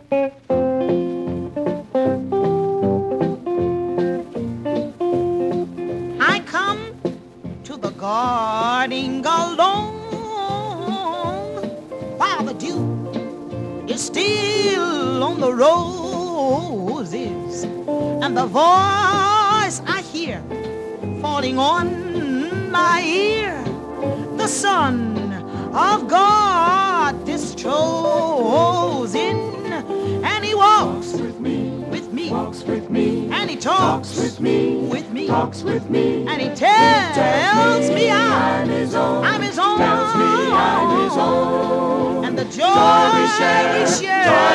I come to the garden alone while the dew is still on the roses, and the voice I hear falling on my ear, the Son of God is chosen, and He walks with me, Walks with me, and He talks with me, with me, talks with me, and He tells me I'm His own, I'm His own, tells me I'm His own. and the joy Joy we we share, share joy